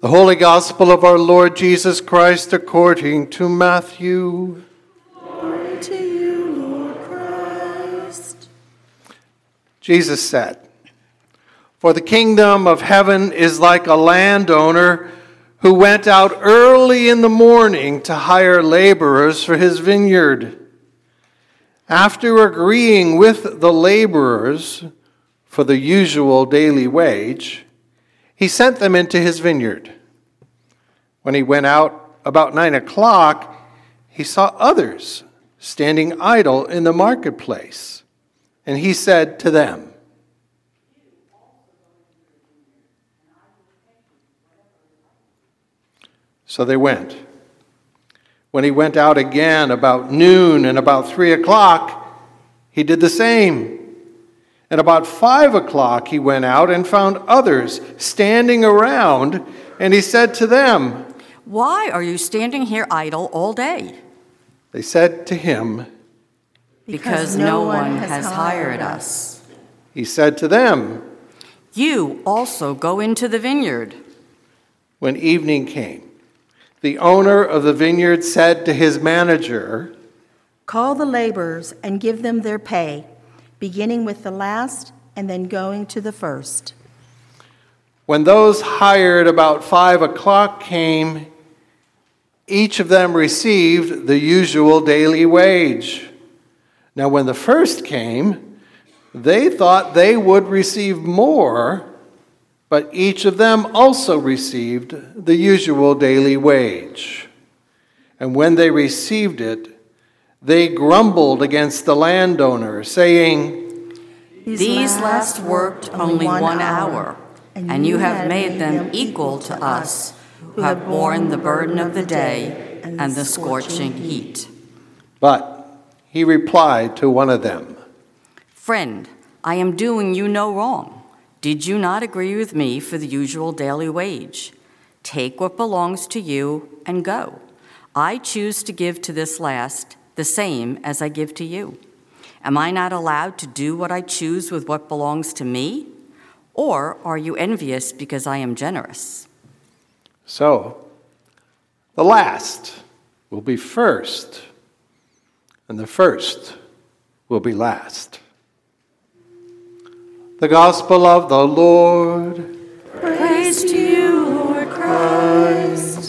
The Holy Gospel of our Lord Jesus Christ according to Matthew. Glory to you, Lord Christ. Jesus said, "For the kingdom of heaven is like a landowner who went out early in the morning to hire laborers for his vineyard. After agreeing with the laborers for the usual daily wage, he sent them into his vineyard. When he went out about 9 o'clock, he saw others standing idle in the marketplace, and he said to them, 'So they went. When he went out again about noon and about 3 o'clock, he did the same. And about 5 o'clock he went out and found others standing around, and he said to them, "Why are you standing here idle all day?" They said to him, "Because no one has hired us." He said to them, "You also go into the vineyard." When evening came, the owner of the vineyard said to his manager, Call the laborers and give them their pay, beginning with the last and then going to the first. When those hired about 5 o'clock came, each of them received the usual daily wage. Now when the first came, they thought they would receive more, but each of them also received the usual daily wage. And when they received it, they grumbled against the landowner, saying, "These last worked only 1 hour, and you have made them equal to us, who have borne the burden of the day and the scorching heat." But he replied to one of them, "Friend, I am doing you no wrong. Did you not agree with me for the usual daily wage? Take what belongs to you and go. I choose to give to this last the same as I give to you. Am I not allowed to do what I choose with what belongs to me? Or are you envious because I am generous?" So the last will be first, and the first will be last. The Gospel of the Lord. Praise to you, Lord Christ.